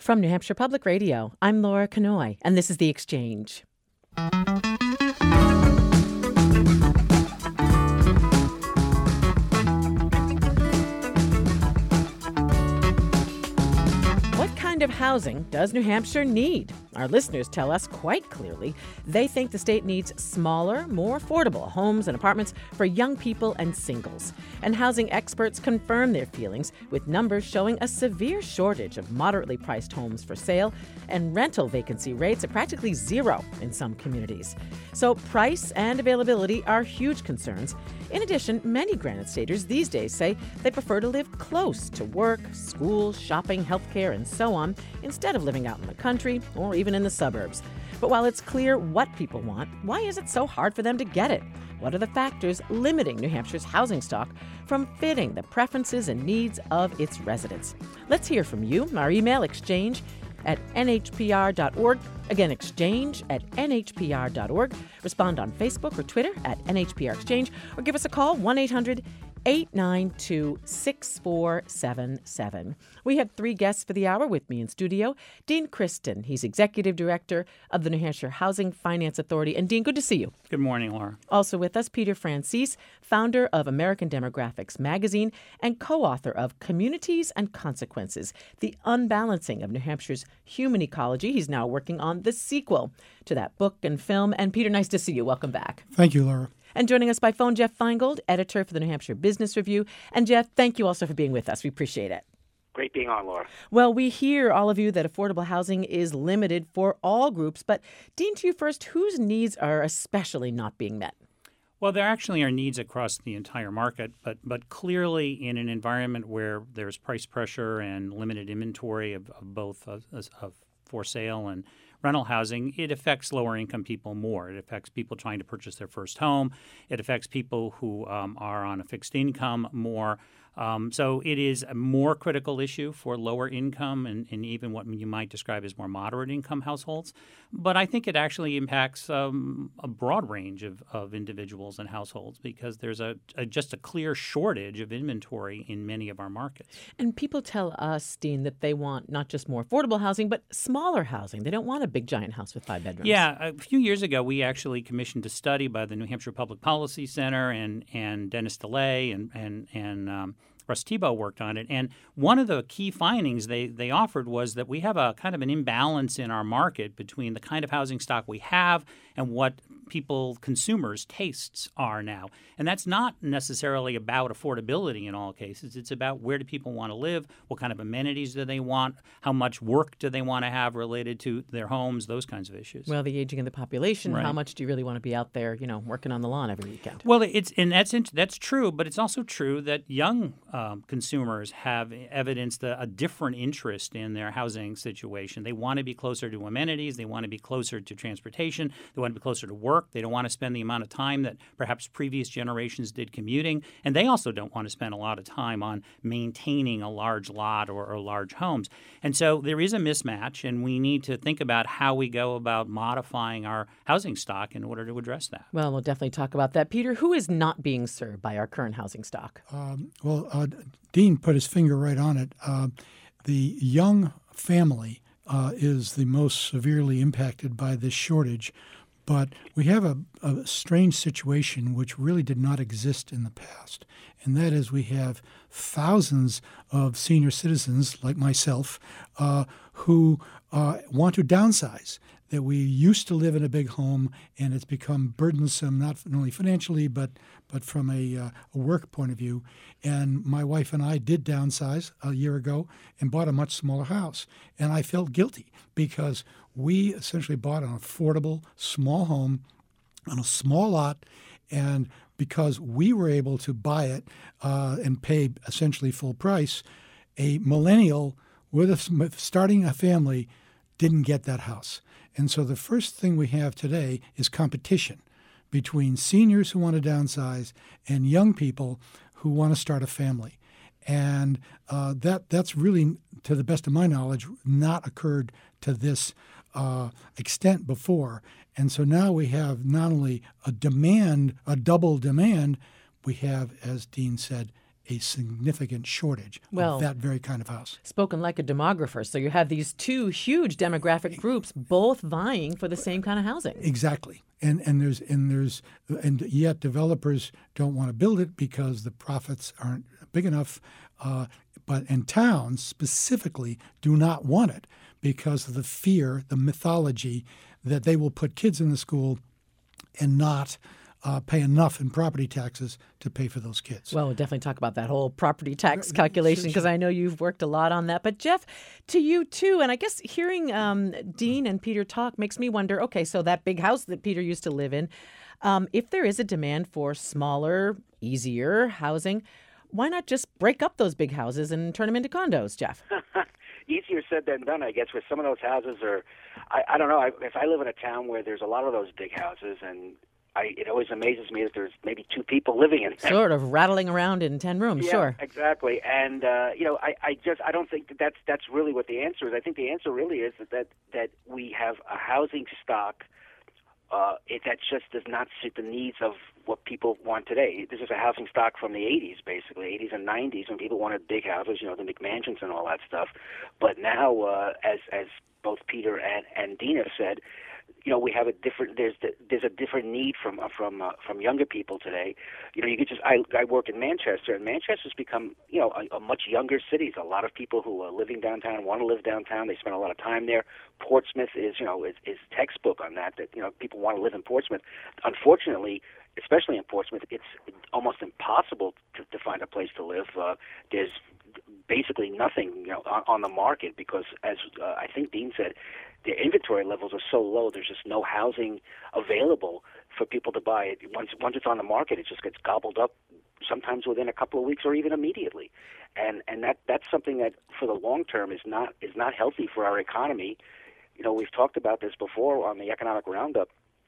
From New Hampshire Public Radio, I'm Laura Kanoy, and this is The Exchange. What kind of housing does New Hampshire need? Our listeners tell us quite clearly they think the state needs smaller, more affordable homes and apartments for young people and singles. And housing experts confirm their feelings, with numbers showing a severe shortage of moderately priced homes for sale and rental vacancy rates at practically zero in some communities. So price and availability are huge concerns. In addition, many Granite Staters these days say they prefer to live close to work, school, shopping, healthcare, and so on, instead of living out in the country or even in the suburbs. But while it's clear what people want, why is it so hard for them to get it? What are the factors limiting New Hampshire's housing stock from fitting the preferences and needs of its residents? Let's hear from you. Our email, exchange@nhpr.org. Again, exchange@nhpr.org. Respond on Facebook or Twitter @NHPR Exchange, or give us a call, 1-800-892-6477. We have three guests for the hour with me in studio. Dean Christen, he's Executive Director of the New Hampshire Housing Finance Authority. And Dean, good to see you. Good morning, Laura. Also with us, Peter Francis, founder of American Demographics Magazine and co-author of Communities and Consequences, The Unbalancing of New Hampshire's Human Ecology. He's now working on the sequel to that book and film. And Peter, nice to see you. Welcome back. Thank you, Laura. And joining us by phone, Jeff Feingold, editor for the New Hampshire Business Review. And Jeff, thank you also for being with us. We appreciate it. Great being on, Laura. Well, we hear, all of you, that affordable housing is limited for all groups. But Dean, to you first, whose needs are especially not being met? Well, there actually are needs across the entire market, but clearly in an environment where there's price pressure and limited inventory of both of for sale and rental housing, it affects lower income people more. It affects people trying to purchase their first home. It affects people who are on a fixed income more. So it is a more critical issue for lower income and even what you might describe as more moderate income households. But I think it actually impacts a broad range of individuals and households because there's just a clear shortage of inventory in many of our markets. And people tell us, Dean, that they want not just more affordable housing, but smaller housing. They don't want a big giant house with 5 bedrooms. Yeah, a few years ago, we actually commissioned a study by the New Hampshire Public Policy Center and Dennis DeLay and Russ Tebow worked on it. And one of the key findings they offered was that we have a kind of an imbalance in our market between the kind of housing stock we have and what consumers' tastes are now. And that's not necessarily about affordability in all cases. It's about where do people want to live, what kind of amenities do they want, how much work do they want to have related to their homes, those kinds of issues. Well, the aging of the population, right. How much do you really want to be out there, working on the lawn every weekend? Well, that's true, but it's also true that young consumers have evidenced a different interest in their housing situation. They want to be closer to amenities. They want to be closer to transportation. They want to be closer to work. They don't want to spend the amount of time that perhaps previous generations did commuting. And they also don't want to spend a lot of time on maintaining a large lot or large homes. And so there is a mismatch, and we need to think about how we go about modifying our housing stock in order to address that. Well, we'll definitely talk about that. Peter, who is not being served by our current housing stock? Dean put his finger right on it. The young family is the most severely impacted by this shortage. But we have a strange situation which really did not exist in the past, and that is we have thousands of senior citizens like myself who want to downsize. That we used to live in a big home, and it's become burdensome, not only financially, but from a work point of view. And my wife and I did downsize a year ago and bought a much smaller house. And I felt guilty because we essentially bought an affordable small home on a small lot, and because we were able to buy it and pay essentially full price, a millennial starting a family didn't get that house. And so the first thing we have today is competition between seniors who want to downsize and young people who want to start a family. And that's really, to the best of my knowledge, not occurred to this extent before. And so now we have not only a double demand, we have, as Dean said, a significant shortage Well, of that very kind of house. Spoken like a demographer. So you have these two huge demographic groups both vying for the same kind of housing. Exactly. And yet developers don't want to build it because the profits aren't big enough. And towns specifically do not want it because of the fear, the mythology that they will put kids in the school and not pay enough in property taxes to pay for those kids. Well, we'll definitely talk about that whole property tax calculation because I know you've worked a lot on that. But Jeff, to you too, and I guess hearing Dean and Peter talk makes me wonder, okay, so that big house that Peter used to live in, if there is a demand for smaller, easier housing, why not just break up those big houses and turn them into condos, Jeff? Easier said than done, I guess, with some of those houses are, I don't know, if I live in a town where there's a lot of those big houses and it always amazes me that there's maybe two people living in there. Sort of rattling around in 10 rooms, yeah, sure. Exactly. And, I don't think that's really what the answer is. I think the answer really is that we have a housing stock that just does not suit the needs of what people want today. This is a housing stock from the 80s, basically, 80s and 90s, when people wanted big houses, the McMansions and all that stuff. But now, as both Peter and Dean have said, we have a different. There's a different need from younger people today. You could just. I work in Manchester, and Manchester's become a much younger city. There's a lot of people who are living downtown, want to live downtown. They spend a lot of time there. Portsmouth is textbook on that. That people want to live in Portsmouth. Unfortunately, especially in Portsmouth, it's almost impossible to find a place to live. There's basically nothing on the market because, as I think Dean said, the inventory levels are so low. There's just no housing available for people to buy it. Once it's on the market, it just gets gobbled up. Sometimes within a couple of weeks, or even immediately, and that's something that for the long term is not healthy for our economy. We've talked about this before on the Economic Roundup.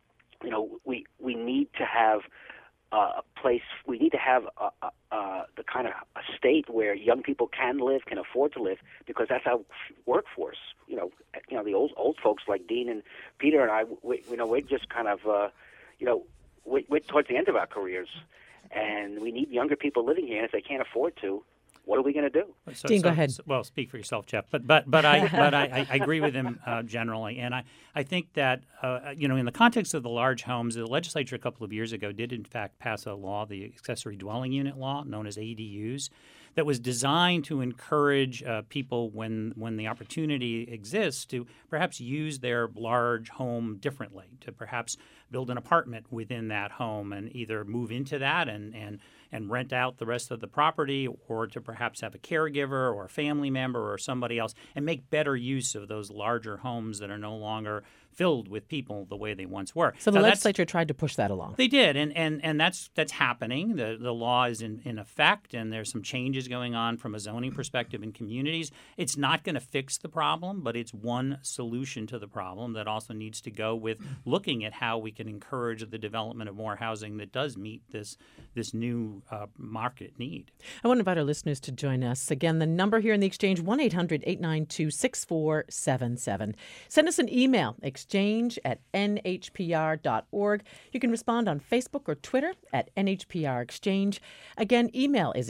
We need to have a place. We need to have the kind of a state where young people can live, can afford to live, because that's our workforce. The old folks like Dean and Peter and I. We're just kind of we're towards the end of our careers, and we need younger people living here. And if they can't afford to, what are we going to do? Dean, go ahead. Well, speak for yourself, Jeff. But I agree with him generally, and I think that in the context of the large homes, the legislature a couple of years ago did in fact pass a law, the accessory dwelling unit law, known as ADUs, that was designed to encourage people when the opportunity exists to perhaps use their large home differently, to perhaps build an apartment within that home and either move into that and rent out the rest of the property, or to perhaps have a caregiver or a family member or somebody else and make better use of those larger homes that are no longer filled with people the way they once were. So the legislature tried to push that along. They did, and that's happening. The law is in effect, and there's some changes going on from a zoning perspective in communities. It's not going to fix the problem, but it's one solution to the problem that also needs to go with looking at how we can encourage the development of more housing that does meet this new market need. I want to invite our listeners to join us. Again, the number here in the Exchange, 1-800-892-6477. Send us an email, exchange@nhpr.org. You can respond on Facebook or Twitter at NHPR Exchange. Again, email is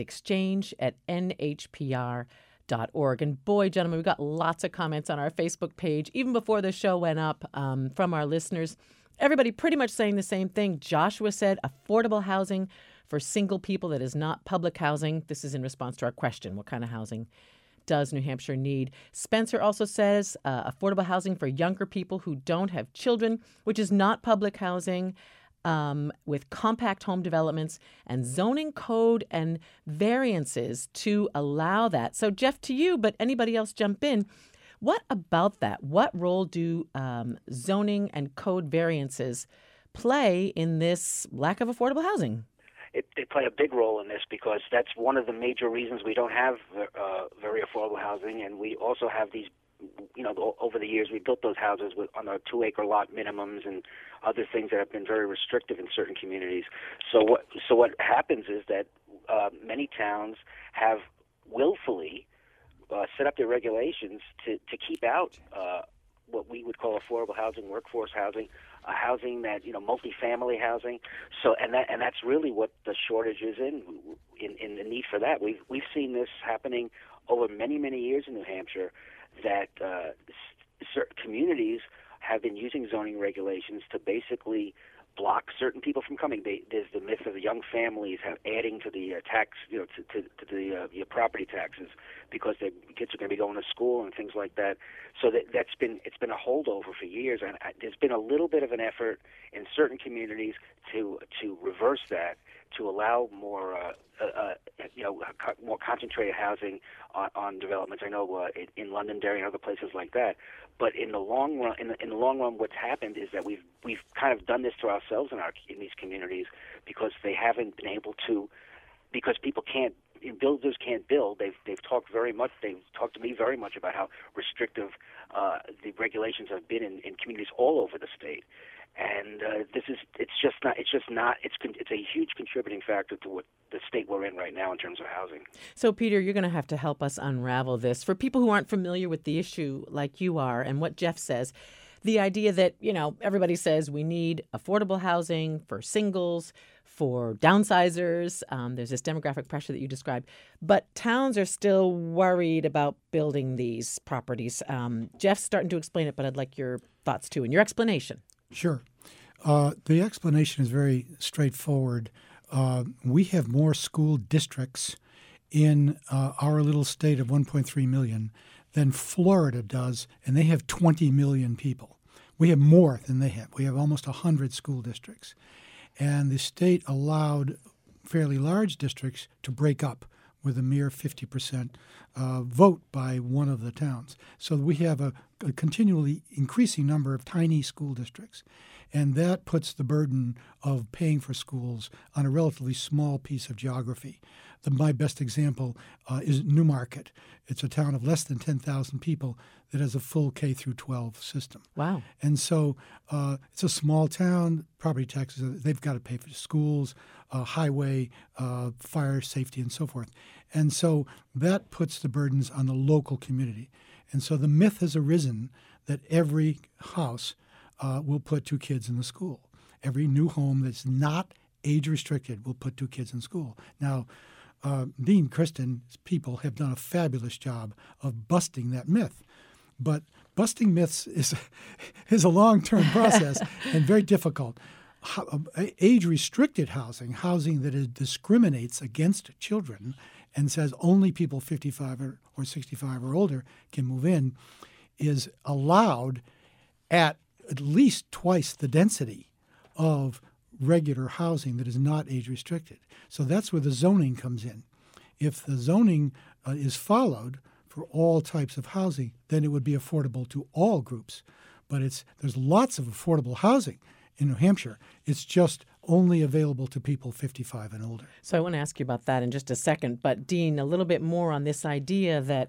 exchange@nhpr.org. And boy, gentlemen, we got lots of comments on our Facebook page, even before the show went up, from our listeners. Everybody pretty much saying the same thing. Joshua said affordable housing for single people that is not public housing. This is in response to our question, what kind of housing does New Hampshire need? Spencer also says affordable housing for younger people who don't have children, which is not public housing, with compact home developments and zoning code and variances to allow that. So, Jeff, to you, but anybody else jump in. What about that? What role do zoning and code variances play in this lack of affordable housing? They play a big role in this because that's one of the major reasons we don't have very affordable housing, and we also have these. Over the years we built those houses on our 2-acre lot minimums and other things that have been very restrictive in certain communities. So what happens is that many towns have willfully set up their regulations to keep out what we would call affordable housing, workforce housing, housing that multifamily housing. So and that's really what the shortage is in the need for that. We've seen this happening over many years in New Hampshire, that certain communities have been using zoning regulations to basically block certain people from coming. There's the myth of the young families adding to the tax, to the property taxes, because their kids are going to be going to school and things like that. So it's been a holdover for years, and there's been a little bit of an effort in certain communities to reverse that, to allow more more concentrated housing on developments. I know in Londonderry and other places like that. But in the long run, what's happened is that we've kind of done this to ourselves in these communities, because they haven't been able to, because people builders can't build. They've talked to me very much about how restrictive the regulations have been in communities all over the state. And it's a huge contributing factor to what the state we're in right now in terms of housing. So, Peter, you're going to have to help us unravel this. For people who aren't familiar with the issue like you are and what Jeff says, the idea that, everybody says we need affordable housing for singles, for downsizers. There's this demographic pressure that you described. But towns are still worried about building these properties. Jeff's starting to explain it, but I'd like your thoughts, too, and your explanation. Sure. The explanation is very straightforward. We have more school districts in our little state of 1.3 million than Florida does, and they have 20 million people. We have more than they have. We have almost 100 school districts. And the state allowed fairly large districts to break up with a mere 50% vote by one of the towns. So we have a continually increasing number of tiny school districts. And that puts the burden of paying for schools on a relatively small piece of geography. My best example is Newmarket. It's a town of less than 10,000 people that has a full K through 12 system. Wow. And so it's a small town. Property taxes, they've got to pay for schools, highway, fire safety, and so forth. And so that puts the burdens on the local community. And so the myth has arisen that every house will put 2 kids in the school. Every new home that's not age-restricted will put 2 kids in school. Now, Dean Kristen's people have done a fabulous job of busting that myth. But busting myths is a long-term process and very difficult. Age-restricted housing that discriminates against children and says only people 55 or 65 or older can move in, is allowed at least twice the density of regular housing that is not age-restricted. So that's where the zoning comes in. If the zoning is followed for all types of housing, then it would be affordable to all groups. But there's lots of affordable housing in New Hampshire. It's just only available to people 55 and older. So I want to ask you about that in just a second. But Dean, a little bit more on this idea that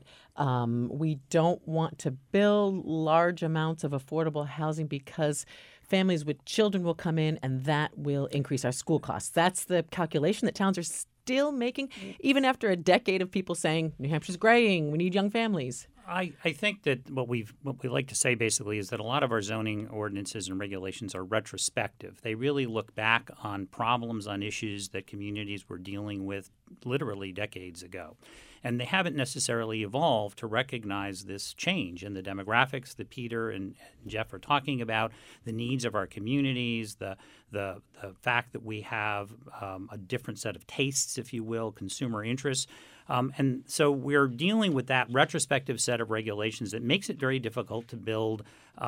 we don't want to build large amounts of affordable housing because families with children will come in and that will increase our school costs. That's the calculation that towns are still making, even after a decade of people saying New Hampshire's graying, we need young families. I think that what we like to say basically is that a lot of our zoning ordinances and regulations are retrospective. They really look back on problems, on issues that communities were dealing with literally decades ago. And they haven't necessarily evolved to recognize this change in the demographics that Peter and Jeff are talking about, the needs of our communities, the fact that we have a different set of tastes, if you will, consumer interests. And so we're dealing with that retrospective set of regulations that makes it very difficult to build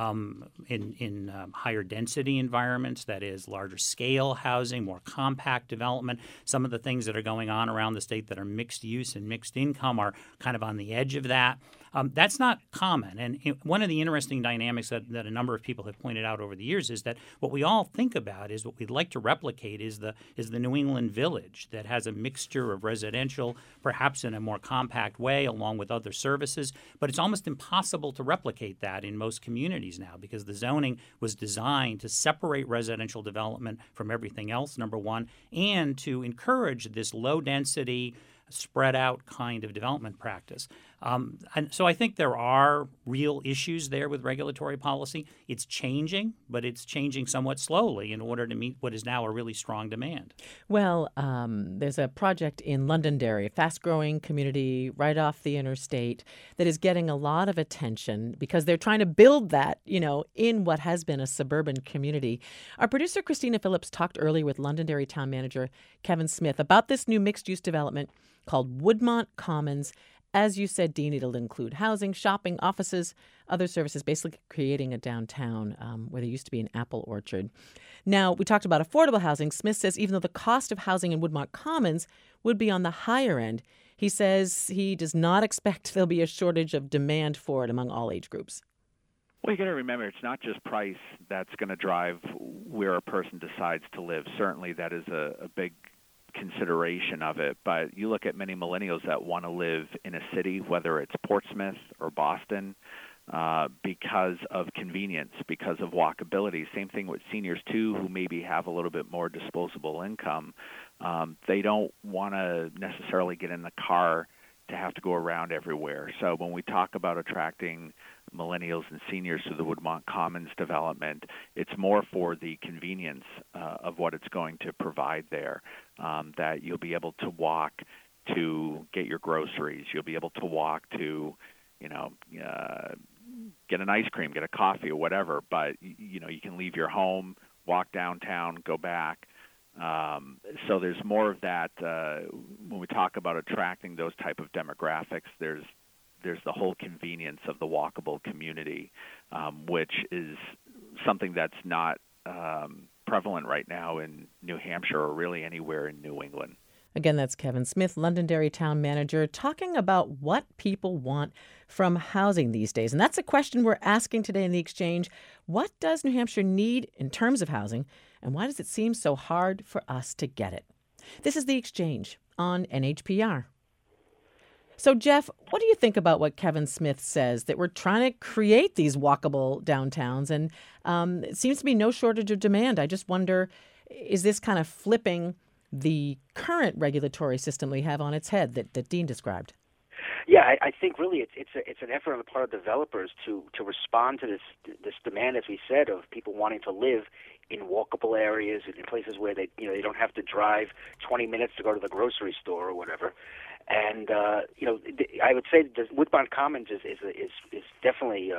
in higher density environments, that is larger scale housing, more compact development. Some of the things that are going on around the state that are mixed use and mixed income are kind of on the edge of that. That's not common. And one of the interesting dynamics that a number of people have pointed out over the years is that what we all think about is what we'd like to replicate is the New England village that has a mixture of residential, perhaps in a more compact way, along with other services. But it's almost impossible to replicate that in most communities now because the zoning was designed to separate residential development from everything else, number one, and to encourage this low density, spread out kind of development practice. And so I think there are real issues there with regulatory policy. It's changing, but it's changing somewhat slowly in order to meet what is now a really strong demand. Well, there's a project in Londonderry, a fast-growing community right off the interstate that is getting a lot of attention because they're trying to build that, in what has been a suburban community. Our producer, Christina Phillips, talked earlier with Londonderry Town Manager Kevin Smith about this new mixed-use development called Woodmont Commons. As you said, Dean, it'll include housing, shopping, offices, other services, basically creating a downtown where there used to be an apple orchard. Now, we talked about affordable housing. Smith says even though the cost of housing in Woodmont Commons would be on the higher end, he says he does not expect there'll be a shortage of demand for it among all age groups. Well, you got to remember, it's not just price that's going to drive where a person decides to live. Certainly that is a big consideration of it, but you look at many millennials that want to live in a city, whether it's Portsmouth or Boston, because of convenience, because of walkability. Same thing with seniors, too, who maybe have a little bit more disposable income. They don't want to necessarily get in the car to have to go around everywhere. So when we talk about attracting millennials and seniors to the Woodmont Commons development, it's more for the convenience of what it's going to provide there, that you'll be able to walk to get your groceries. You'll be able to walk to, get an ice cream, get a coffee or whatever, but, you can leave your home, walk downtown, go back. So there's more of that when we talk about attracting those type of demographics. There's the whole convenience of the walkable community, which is something that's not prevalent right now in New Hampshire or really anywhere in New England. Again, that's Kevin Smith, Londonderry Town Manager, talking about what people want from housing these days. And that's a question we're asking today in The Exchange. What does New Hampshire need in terms of housing, and why does it seem so hard for us to get it? This is The Exchange on NHPR. So, Jeff, what do you think about what Kevin Smith says, that we're trying to create these walkable downtowns, and it seems to be no shortage of demand? I just wonder, is this kind of flipping the current regulatory system we have on its head that Dean described? Yeah, I think really it's an effort on the part of developers to respond to this demand, as we said, of people wanting to live in walkable areas, in places where they don't have to drive 20 minutes to go to the grocery store or whatever. And I would say the Woodmont Commons is definitely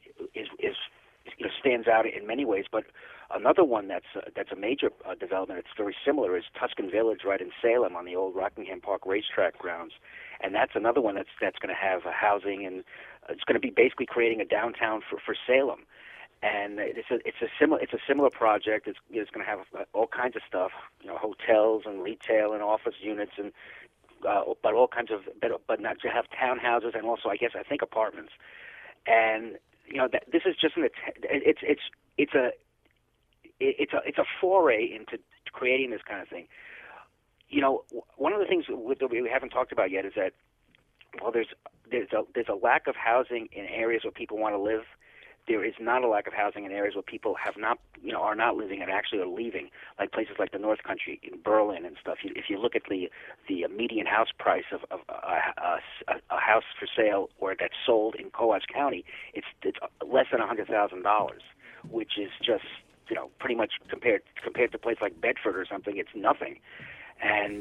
stands out in many ways. But another one that's a major development that's very similar is Tuscan Village, right in Salem, on the old Rockingham Park racetrack grounds. And that's another one that's going to have housing, and it's going to be basically creating a downtown for Salem. And it's a similar project. It's going to have all kinds of stuff, hotels and retail and office units, and but all kinds of, but not to have townhouses and also I think apartments. And this is just it's a foray into creating this kind of thing. One of the things that we haven't talked about yet is that there's a lack of housing in areas where people want to live. There is not a lack of housing in areas where people are not living and actually are leaving, like places like the North Country in Berlin and stuff. If you look at the median house price of a house for sale or that's sold in Coos County, it's less than $100,000, which is just pretty much compared to a place like Bedford or something, it's nothing. And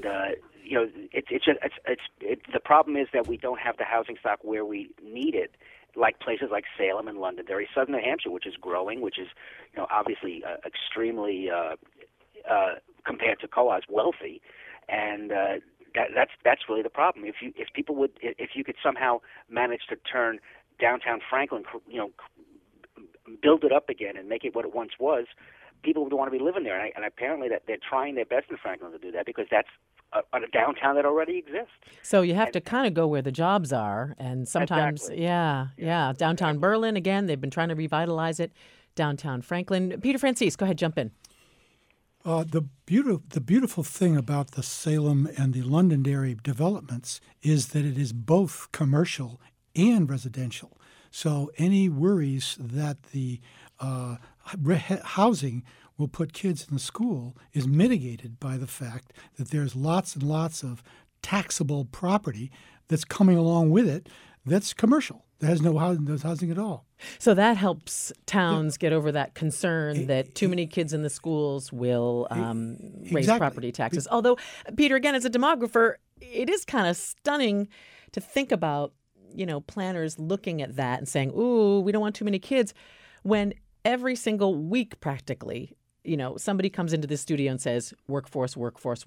the problem is that we don't have the housing stock where we need it, like places like Salem and Londonderry, Southern New Hampshire, which is growing, which is obviously extremely compared to Coos wealthy, and that's really the problem. If you could somehow manage to turn downtown Franklin, build it up again and make it what it once was, people would want to be living there. And apparently that they're trying their best in Franklin to do that, because that's a downtown that already exists. So you have to kind of go where the jobs are. And sometimes, exactly. Yeah. Downtown Berlin, again, they've been trying to revitalize it. Downtown Franklin. Peter Francis, go ahead, jump in. The beautiful thing about the Salem and the Londonderry developments is that it is both commercial and residential. So any worries that the housing will put kids in the school is mitigated by the fact that there's lots and lots of taxable property that's coming along with it that's commercial. That has no housing at all. So that helps towns get over that concern that too many kids in the schools will raise property taxes. Although, Peter, again, as a demographer, it is kind of stunning to think about, planners looking at that and saying, ooh, we don't want too many kids, when every single week practically, somebody comes into the studio and says, workforce,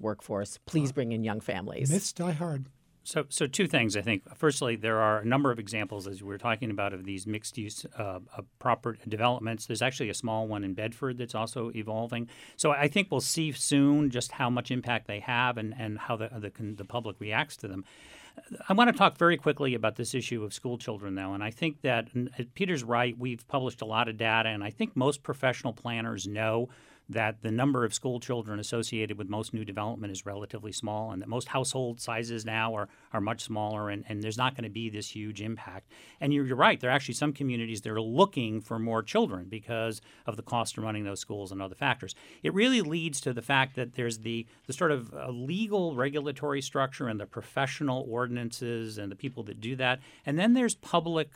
please bring in young families. Myths die hard. So two things, I think. Firstly, there are a number of examples, as we were talking about, of these mixed-use proper developments. There's actually a small one in Bedford that's also evolving. So I think we'll see soon just how much impact they have and how the public reacts to them. I want to talk very quickly about this issue of school children, though, and I think that Peter's right. We've published a lot of data, and I think most professional planners know that the number of school children associated with most new development is relatively small, and that most household sizes now are much smaller, and there's not going to be this huge impact. And you're right. There are actually some communities that are looking for more children because of the cost of running those schools and other factors. It really leads to the fact that there's the sort of legal regulatory structure and the professional ordinances and the people that do that, and then there's public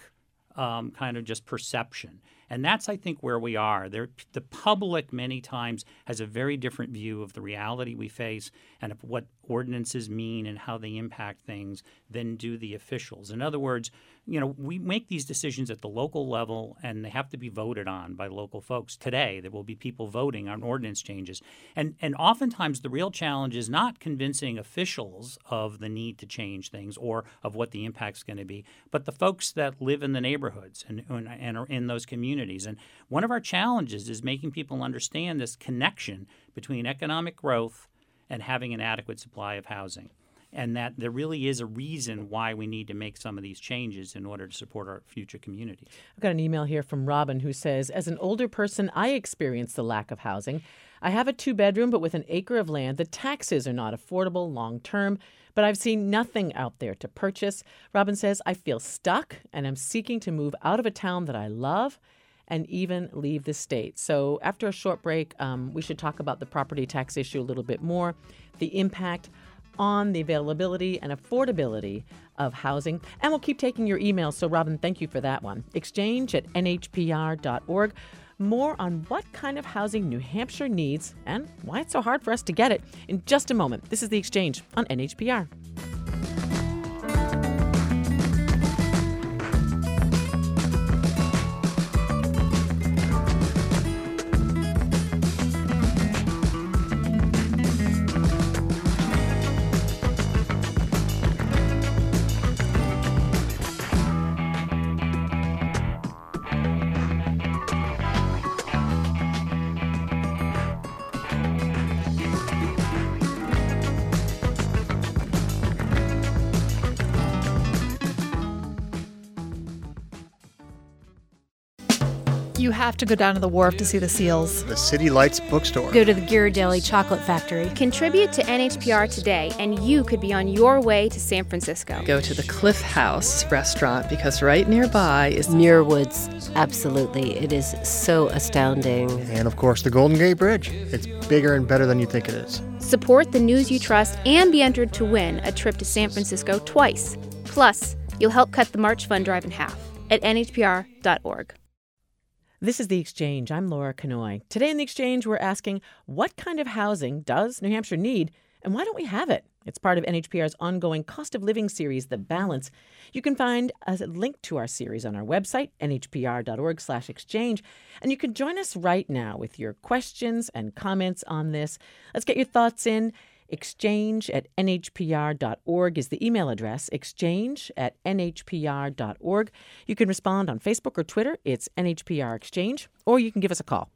kind of just perception. And that's, I think, where we are. The public many times has a very different view of the reality we face and of what ordinances mean and how they impact things than do the officials. In other words, we make these decisions at the local level, and they have to be voted on by local folks. Today, there will be people voting on ordinance changes. And oftentimes the real challenge is not convincing officials of the need to change things or of what the impact's going to be, but the folks that live in the neighborhoods and are in those communities. And one of our challenges is making people understand this connection between economic growth and having an adequate supply of housing, and that there really is a reason why we need to make some of these changes in order to support our future communities. I've got an email here from Robin who says, as an older person, I experience the lack of housing. I have a 2-bedroom, but with an acre of land. The taxes are not affordable long term, but I've seen nothing out there to purchase. Robin says, I feel stuck and I'm seeking to move out of a town that I love and even leave the state. So after a short break, we should talk about the property tax issue a little bit more, the impact on the availability and affordability of housing. And we'll keep taking your emails. So, Robin, thank you for that one. Exchange@nhpr.org. More on what kind of housing New Hampshire needs and why it's so hard for us to get it in just a moment. This is The Exchange on NHPR. You have to go down to the wharf to see the seals. The City Lights bookstore. Go to the Ghirardelli Chocolate Factory. Contribute to NHPR today, and you could be on your way to San Francisco. Go to the Cliff House restaurant, because right nearby is Muir Woods. Absolutely. It is so astounding. And, of course, the Golden Gate Bridge. It's bigger and better than you think it is. Support the news you trust and be entered to win a trip to San Francisco twice. Plus, you'll help cut the March Fund Drive in half at nhpr.org. This is The Exchange. I'm Laura Kanoy. Today in The Exchange, we're asking, what kind of housing does New Hampshire need, and why don't we have it? It's part of NHPR's ongoing cost of living series, The Balance. You can find a link to our series on our website, nhpr.org/exchange, and you can join us right now with your questions and comments on this. Let's get your thoughts in. Exchange@nhpr.org is the email address, exchange@nhpr.org. You can respond on Facebook or Twitter. It's NHPR Exchange. Or you can give us a call,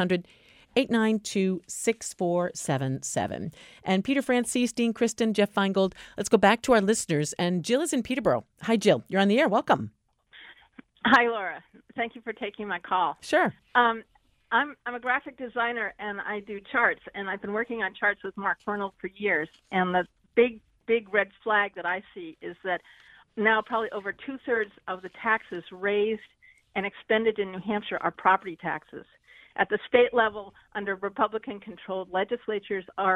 1-800-892-6477. And Peter Francis, Dean Kristen, Jeff Feingold, let's go back to our listeners. And Jill is in Peterborough. Hi, Jill. You're on the air. Welcome. Hi, Laura. Thank you for taking my call. Sure. I'm a graphic designer, and I do charts, and I've been working on charts with Mark Fernald for years. And the big red flag that I see is that now probably over 2/3 of the taxes raised and expended in New Hampshire are property taxes. At the state level, under Republican-controlled legislatures, are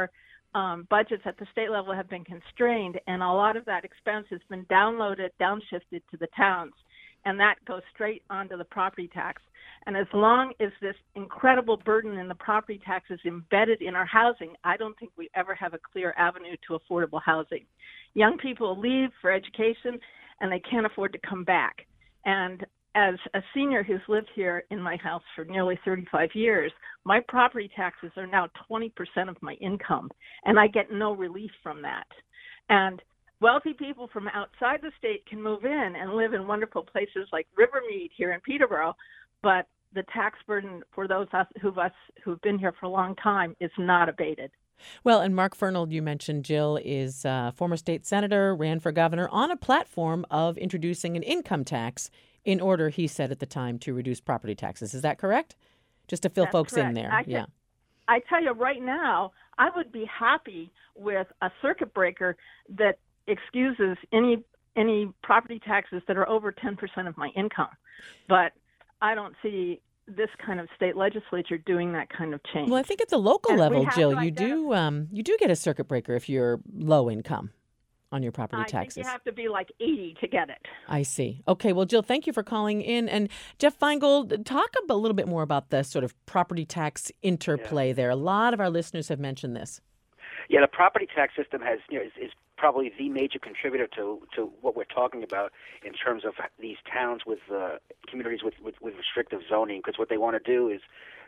budgets at the state level have been constrained, and a lot of that expense has been downshifted to the towns, and that goes straight onto the property tax. And as long as this incredible burden in the property tax is embedded in our housing, I don't think we ever have a clear avenue to affordable housing. Young people leave for education, and they can't afford to come back. And as a senior who's lived here in my house for nearly 35 years, my property taxes are now 20% of my income, and I get no relief from that. And wealthy people from outside the state can move in and live in wonderful places like Rivermead here in Peterborough, but the tax burden for those of us who've been here for a long time is not abated. Well, and Mark Fernald, you mentioned, Jill, is a former state senator, ran for governor on a platform of introducing an income tax in order, he said at the time, to reduce property taxes. Is that correct? Just to fill That's folks correct. in there. I tell you right now, I would be happy with a circuit breaker that excuses any property taxes that are over 10% of my income. But I don't see this kind of state legislature doing that kind of change. Well, I think at the local level, Jill, you do get a circuit breaker if you're low income on your property taxes. I think you have to be like 80 to get it. I see. Okay, well, Jill, thank you for calling in. And Jeff Feingold, talk a little bit more about the sort of property tax interplay there. A lot of our listeners have mentioned this. Yeah, the property tax system has is probably the major contributor to what we're talking about in terms of these towns with communities with restrictive zoning. Because what they want to do is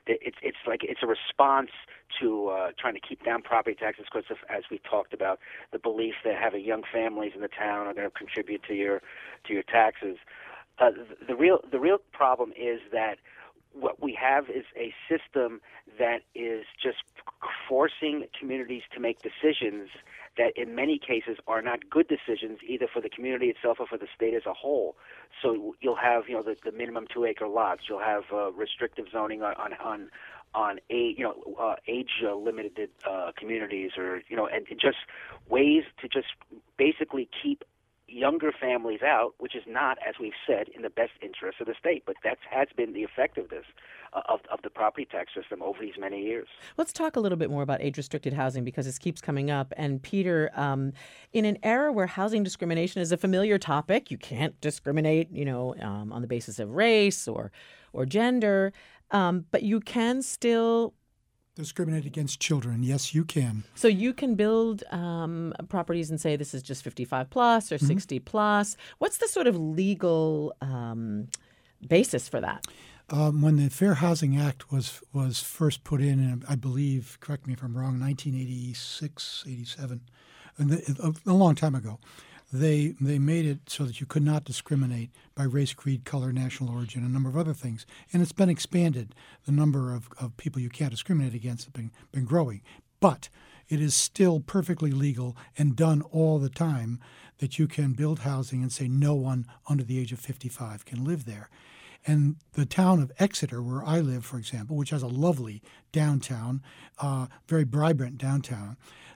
it's a response to trying to keep down property taxes because of, as we talked about, the belief that having young families in the town are going to contribute to your taxes. The real problem is that what we have is a system that is just forcing communities to make decisions that in many cases are not good decisions either for the community itself or for the state as a whole. So you'll have the minimum 2-acre lots. You'll have restrictive zoning on age limited communities, or and just ways to just basically keep younger families out, which is not, as we've said, in the best interest of the state. But that has been the effectiveness of the property tax system over these many years. Let's talk a little bit more about age-restricted housing because this keeps coming up. And Peter, in an era where housing discrimination is a familiar topic, you can't discriminate, on the basis of race or gender, but you can still discriminate against children. Yes, you can. So you can build properties and say this is just 55 plus or 60 plus. What's the sort of legal basis for that? When the Fair Housing Act was first put in, I believe, correct me if I'm wrong, 1986, 87, a long time ago, they made it so that you could not discriminate by race, creed, color, national origin, and a number of other things. And it's been expanded. The number of people you can't discriminate against have been growing. But it is still perfectly legal and done all the time that you can build housing and say no one under the age of 55 can live there. And the town of Exeter, where I live, for example, which has a lovely downtown, very vibrant downtown,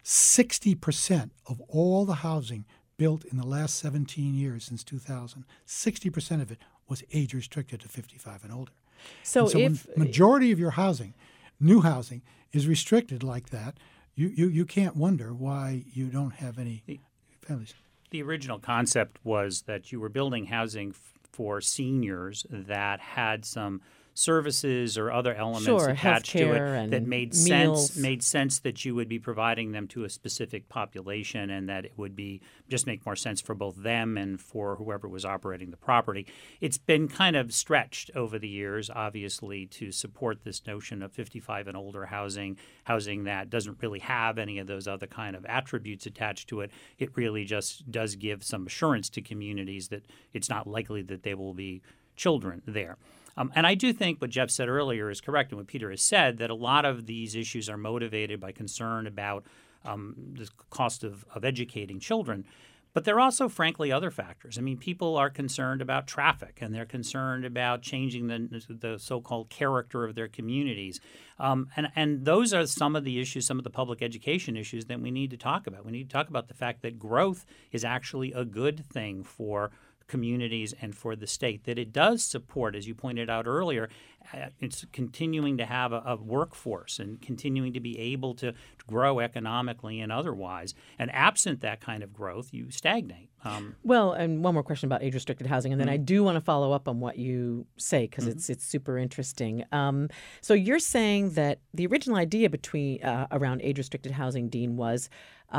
60% of all the housing built in the last 17 years since 2000, 60% of it was age restricted to 55 and older. So if when majority of your housing, new housing, is restricted like that, you can't wonder why you don't have any families. The original concept was that you were building housing for seniors that had some services or other elements attached to it that made sense that you would be providing them to a specific population, and that it would be just make more sense for both them and for whoever was operating the property. It's been kind of stretched over the years, obviously, to support this notion of 55 and older housing that doesn't really have any of those other kind of attributes attached to it. It really just does give some assurance to communities that it's not likely that there will be children there. And I do think what Jeff said earlier is correct, and what Peter has said, that a lot of these issues are motivated by concern about the cost of educating children. But there are also, frankly, other factors. I mean, people are concerned about traffic, and they're concerned about changing the so-called character of their communities. And those are some of the issues, some of the public education issues that we need to talk about. We need to talk about the fact that growth is actually a good thing for communities and for the state, that it does support, as you pointed out earlier, it's continuing to have a workforce and continuing to be able to grow economically and otherwise. And absent that kind of growth, you stagnate. Well, and one more question about age-restricted housing, and then I do want to follow up on what you say because it's super interesting. So you're saying that the original idea around age-restricted housing, Dean, was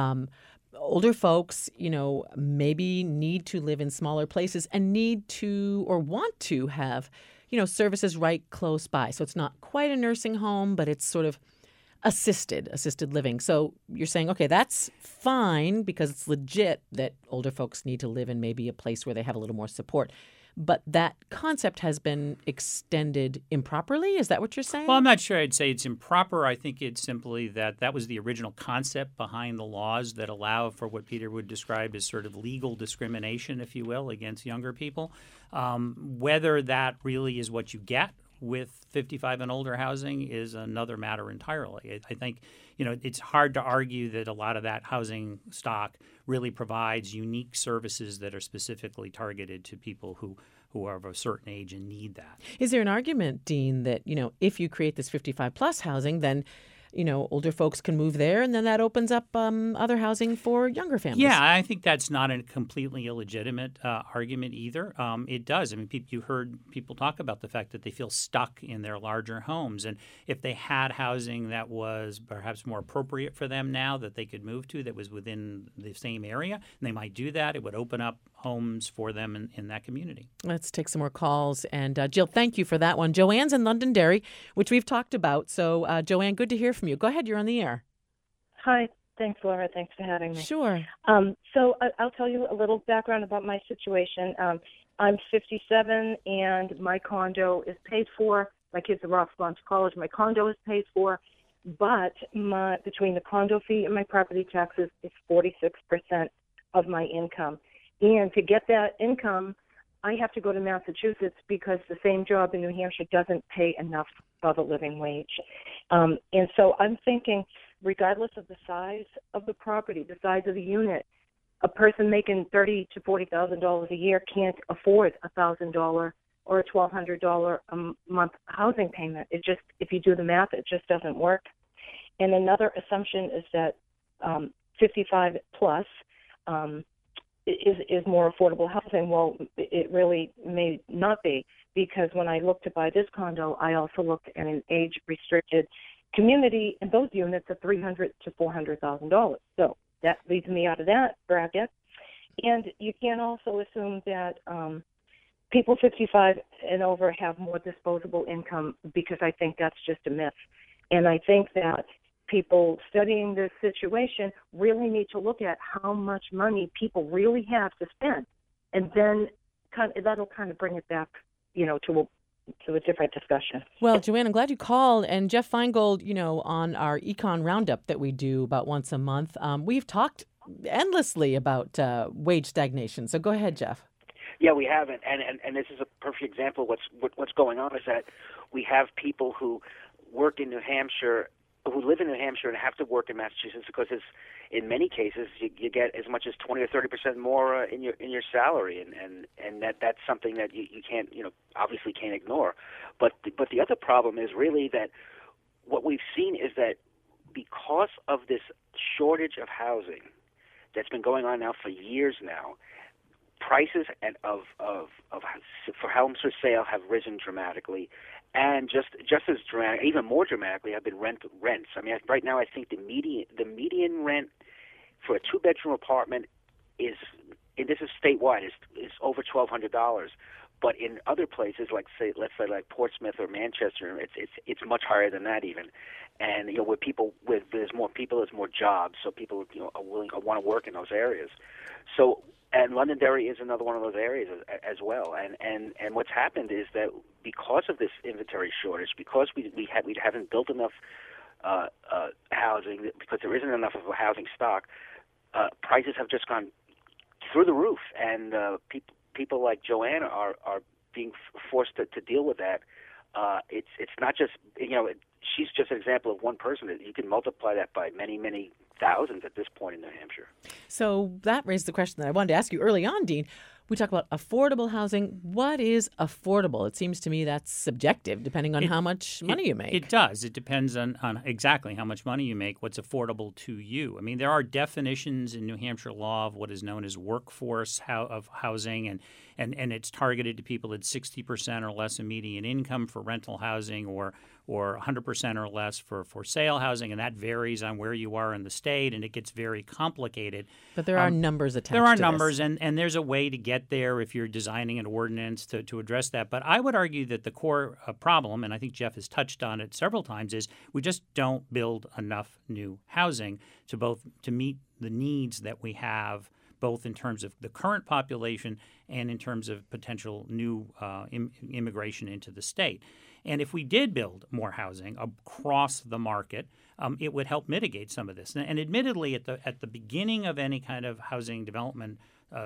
older folks, maybe need to live in smaller places and need to or want to have, services right close by. So it's not quite a nursing home, but it's sort of assisted living. So you're saying, okay, that's fine because it's legit that older folks need to live in maybe a place where they have a little more support. But that concept has been extended improperly? Is that what you're saying? Well, I'm not sure I'd say it's improper. I think it's simply that was the original concept behind the laws that allow for what Peter would describe as sort of legal discrimination, if you will, against younger people. Whether that really is what you get with 55 and older housing is another matter entirely. I think, it's hard to argue that a lot of that housing stock really provides unique services that are specifically targeted to people who are of a certain age and need that. Is there an argument, Dean, that, if you create this 55 plus housing, then older folks can move there, and then that opens up other housing for younger families? Yeah, I think that's not a completely illegitimate argument either. It does. I mean, you heard people talk about the fact that they feel stuck in their larger homes, and if they had housing that was perhaps more appropriate for them now that they could move to, that was within the same area, and they might do that, it would open up homes for them in that community. Let's take some more calls. And Jill, thank you for that one. Joanne's in Londonderry, which we've talked about. So, Joanne, good to hear from you. Go ahead. You're on the air. Hi. Thanks, Laura. Thanks for having me. Sure. So I'll tell you a little background about my situation. I'm 57, and my condo is paid for. My kids are off going to college. My condo is paid for. But between the condo fee and my property taxes, it's 46% of my income. And to get that income, I have to go to Massachusetts because the same job in New Hampshire doesn't pay enough of a living wage. And so I'm thinking, regardless of the size of the property, the size of the unit, a person making $30,000 to $40,000 a year can't afford $1,000 or a $1,200 a month housing payment. It just, if you do the math, it just doesn't work. And another assumption is that 55 plus is more affordable housing. Well, it really may not be, because when I looked to buy this condo, I also looked at an age-restricted community, and those units are $300,000 to $400,000. So that leaves me out of that bracket. And you can also assume that people 55 and over have more disposable income, because I think that's just a myth. And I think that people studying this situation really need to look at how much money people really have to spend, and then that'll kind of bring it back, to a different discussion. Well, Joanne, I'm glad you called. And Jeff Feingold, on our Econ Roundup that we do about once a month, we've talked endlessly about wage stagnation. So go ahead, Jeff. Yeah, we have, and this is a perfect example. What's going on is that we have people who work in New Hampshire, who live in New Hampshire and have to work in Massachusetts, because in many cases you get as much as 20 or 30% more in your salary, and that's something that you can't obviously can't ignore. But the other problem is really that what we've seen is that because of this shortage of housing that's been going on now for years now, prices for homes for sale have risen dramatically. And just as dramatic, even more dramatically, have been rents. I mean, right now I think the median rent for a two-bedroom apartment is, and this is statewide, is over $1,200. But in other places, let's say like Portsmouth or Manchester, it's much higher than that even. And where there's more people, there's more jobs, so people want to work in those areas. So. And Londonderry is another one of those areas as well. And what's happened is that because of this inventory shortage, because we haven't built enough housing, because there isn't enough of a housing stock, prices have just gone through the roof. And people like Joanne are being forced to deal with that. It's not just she's just an example of one person. You can multiply that by many, many thousands at this point in New Hampshire. So that raised the question that I wanted to ask you early on, Dean. We talk about affordable housing. What is affordable? It seems to me that's subjective, depending on how much money you make. It does. It depends on exactly how much money you make, what's affordable to you. I mean, there are definitions in New Hampshire law of what is known as workforce of housing, and it's targeted to people at 60% or less of median income for rental housing, or 100% or less for sale housing, and that varies on where you are in the state, and it gets very complicated. But there are numbers attached to this. There are numbers, and there's a way to get there if you're designing an ordinance to address that. But I would argue that the core problem, and I think Jeff has touched on it several times, is we just don't build enough new housing to meet the needs that we have, both in terms of the current population and in terms of potential new immigration into the state. And if we did build more housing across the market, it would help mitigate some of this. And admittedly, at the beginning of any kind of housing development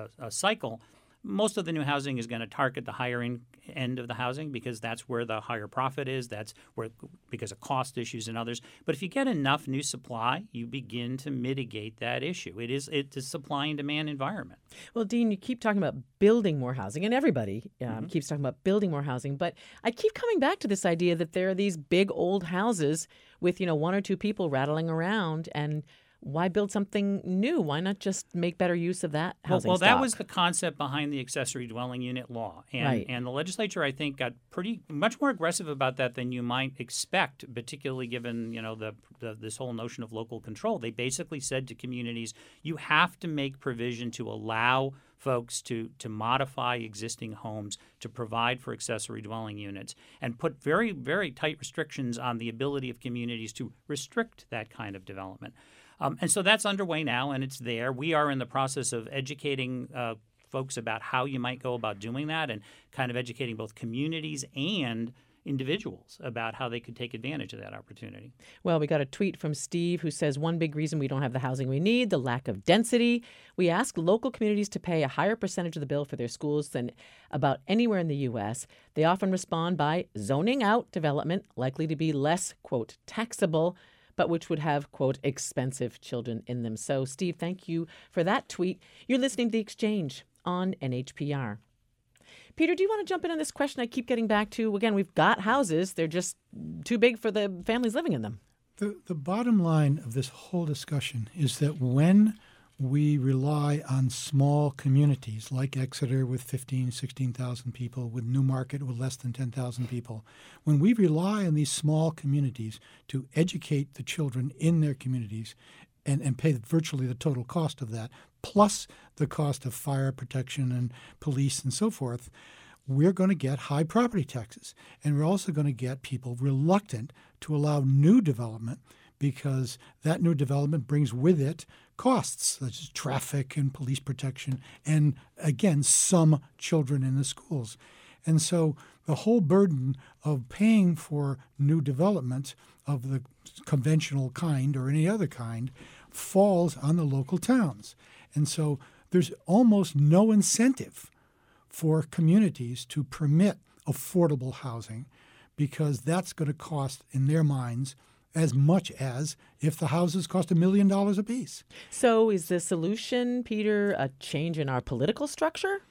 cycle, most of the new housing is going to target the higher end of the housing because that's where the higher profit is. That's where, because of cost issues and others. But if you get enough new supply, you begin to mitigate that issue. It's a supply and demand environment. Well, Dean, you keep talking about building more housing, and everybody keeps talking about building more housing. But I keep coming back to this idea that there are these big old houses with, one or two people rattling around, and why build something new? Why not just make better use of that housing Well, stock? that was the concept behind the accessory dwelling unit law. And the legislature, I think, got much more aggressive about that than you might expect, particularly given, this whole notion of local control. They basically said to communities, you have to make provision to allow folks to modify existing homes to provide for accessory dwelling units, and put very, very tight restrictions on the ability of communities to restrict that kind of development. And so that's underway now, and it's there. We are in the process of educating folks about how you might go about doing that, and kind of educating both communities and individuals about how they could take advantage of that opportunity. Well, we got a tweet from Steve who says, one big reason we don't have the housing we need, the lack of density. We ask local communities to pay a higher percentage of the bill for their schools than about anywhere in the U.S. They often respond by zoning out development, likely to be less, quote, taxable, but which would have, quote, expensive children in them. So, Steve, thank you for that tweet. You're listening to The Exchange on NHPR. Peter, do you want to jump in on this question I keep getting back to? Again, we've got houses. They're just too big for the families living in them. The bottom line of this whole discussion is that when we rely on small communities like Exeter with 15,000, 16,000 people, with Newmarket with less than 10,000 people, when we rely on these small communities to educate the children in their communities and pay virtually the total cost of that, plus the cost of fire protection and police and so forth, we're going to get high property taxes. And we're also going to get people reluctant to allow new development, because that new development brings with it costs such as traffic and police protection and, again, some children in the schools. And so the whole burden of paying for new development of the conventional kind or any other kind falls on the local towns. And so there's almost no incentive for communities to permit affordable housing, because that's going to cost, in their minds, as much as if the houses cost $1 million apiece. So is the solution, Peter, a change in our political structure?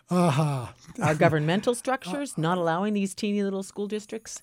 Our governmental structures, not allowing these teeny little school districts?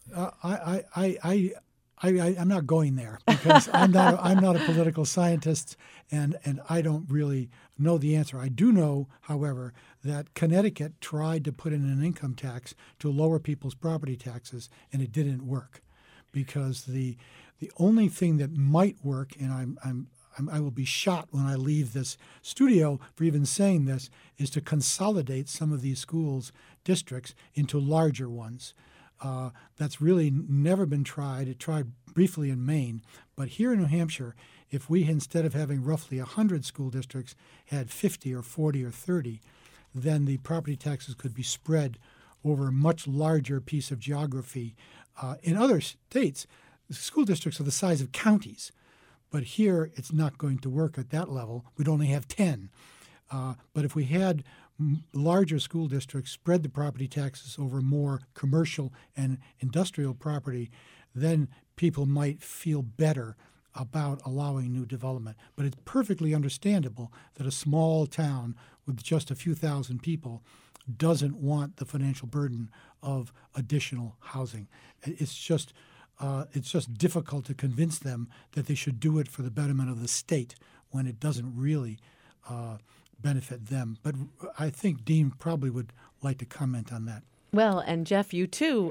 I'm not going there, because I'm not a political scientist, and I don't really know the answer. I do know, however, that Connecticut tried to put in an income tax to lower people's property taxes, and it didn't work, because the only thing that might work, and I will be shot when I leave this studio for even saying this, is to consolidate some of these schools districts into larger ones. That's really never been tried. It tried briefly in Maine, but here in New Hampshire, if we, instead of having roughly 100 school districts, had 50 or 40 or 30, then the property taxes could be spread over a much larger piece of geography. In other states, the school districts are the size of counties, but here it's not going to work at that level. We'd only have 10. But if we had larger school districts, spread the property taxes over more commercial and industrial property, then people might feel better about allowing new development. But it's perfectly understandable that a small town with just a few thousand people doesn't want the financial burden of additional housing. It's just difficult to convince them that they should do it for the betterment of the state when it doesn't really benefit them. But I think Dean probably would like to comment on that. Well, and Jeff, you too,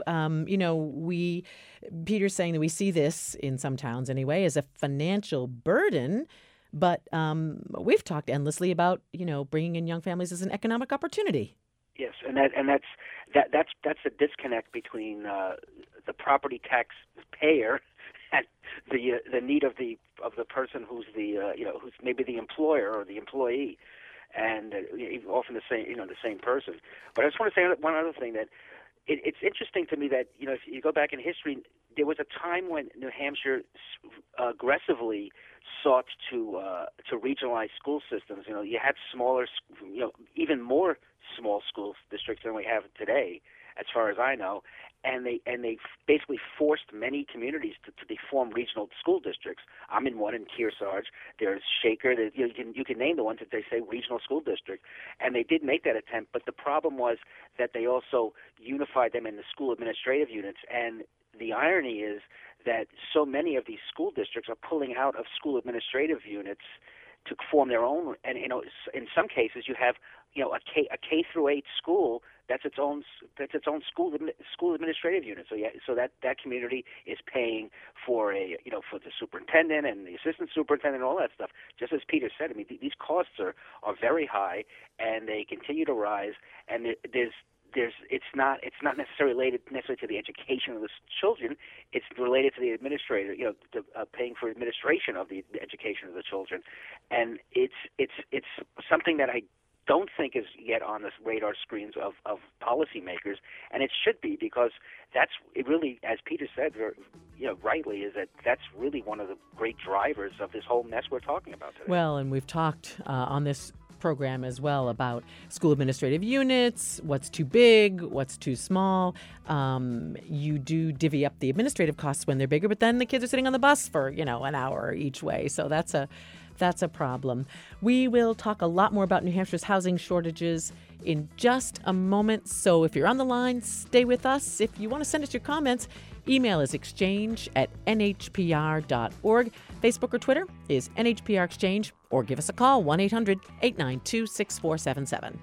Peter's saying that we see this in some towns anyway as a financial burden, but we've talked endlessly about, bringing in young families as an economic opportunity. Yes, and that's the disconnect between the property tax payer and the need of the person who's who's maybe the employer or the employee, and often the same person. But I just want to say one other thing, that it's interesting to me that if you go back in history, there was a time when New Hampshire aggressively sought to regionalize school systems. You had smaller, even more small school districts than we have today, as far as I know, and they basically forced many communities to form regional school districts. I'm in one in Kearsarge. There's Shaker. You can name the ones that they say regional school district, and they did make that attempt. But the problem was that they also unified them in the school administrative units, and the irony is that so many of these school districts are pulling out of school administrative units to form their own. And in some cases, you have a K through 8 school that's its own school administrative unit. So that community is paying for for the superintendent and the assistant superintendent and all that stuff. Just as Peter said, I mean, these costs are very high, and they continue to rise. And it's not necessarily related to the education of the children. It's related to the administrator, paying for administration of the education of the children, and it's something that I don't think is yet on the radar screens of policymakers, and it should be, because it really, as Peter said, rightly, is that's really one of the great drivers of this whole mess we're talking about today. Well, and we've talked on this program as well about school administrative units, what's too big, what's too small. You do divvy up the administrative costs when they're bigger, but then the kids are sitting on the bus for, an hour each way. So that's a problem. We will talk a lot more about New Hampshire's housing shortages in just a moment. So if you're on the line, stay with us. If you want to send us your comments, email is exchange@nhpr.org. Facebook or Twitter is NHPR Exchange, or give us a call, 1-800-892-6477.